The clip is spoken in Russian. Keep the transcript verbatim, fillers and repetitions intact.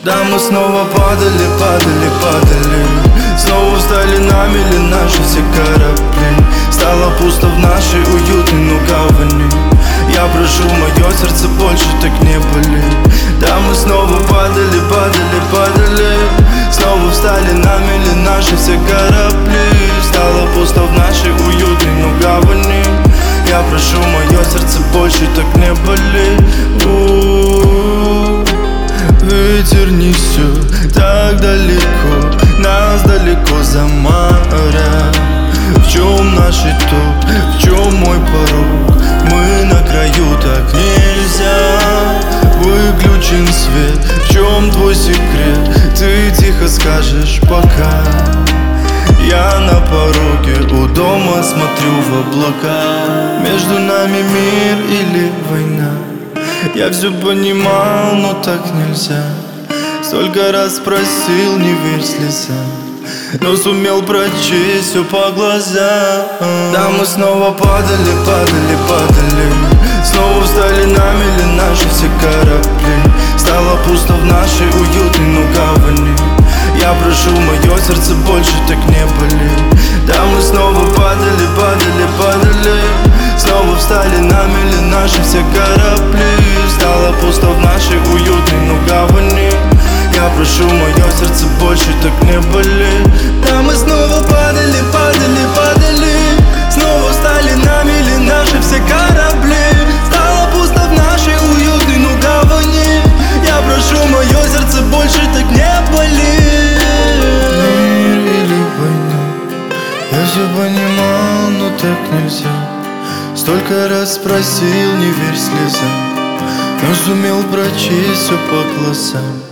Да, мы снова падали, падали, падали. Снова встали на мели наши все корабли. Стало пусто в нашей уютной, ну, гавани. Я прошу, мое сердце больше так не болит. Да, мы снова падали, падали, падали. Снова встали на мели наши все корабли. Стало пусто в нашей уютной, ну, гавани. Я прошу, мое сердце больше так не болит. У-у-у. Ветер несет так далеко, нас далеко за море. В чем наш итог, в чем мой порог? Мы на краю, так нельзя. Выключен свет, в чем твой секрет? Ты тихо скажешь пока. Я на пороге у дома смотрю в облака. Между нами мир или война? Я все понимал, но так нельзя. Столько раз просил, не верь слезам, но сумел прочесть все по глазам. Да, мы снова падали, падали, падали. Снова встали на мели наши все корабли. Стало пусто в нашей уютной, ну, гавани. Я прошу, мое сердце больше так не болит. Да, мы снова падали, падали, падали. Снова встали на мели наши все корабли. Стало пусто в нашей уютной, ну, гавани. Я прошу, мое сердце больше так не болит. Да, мы снова падали, падали, падали. Снова встали на мели наши все корабли. Стало пусто в нашей уютной, ну, гавани. Я прошу, мое сердце больше так не болит. Мир или война? Я все понимал, но так нельзя. Столько раз спросил, не верь слезам, но сумел прочесть все по глазам.